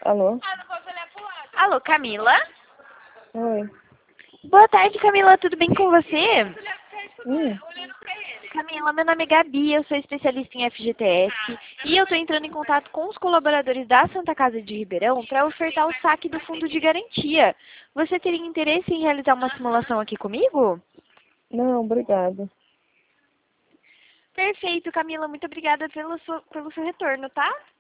Alô? Alô, Camila? Oi. Boa tarde, Camila. Tudo bem com você? Hum. Camila, meu nome é Gabi, eu sou especialista em FGTS e eu estou entrando em contato com os colaboradores da Santa Casa de Ribeirão para ofertar o saque do fundo de garantia. Você teria interesse em realizar uma simulação aqui comigo? Não, obrigada. Perfeito, Camila. Muito obrigada pelo seu retorno, tá?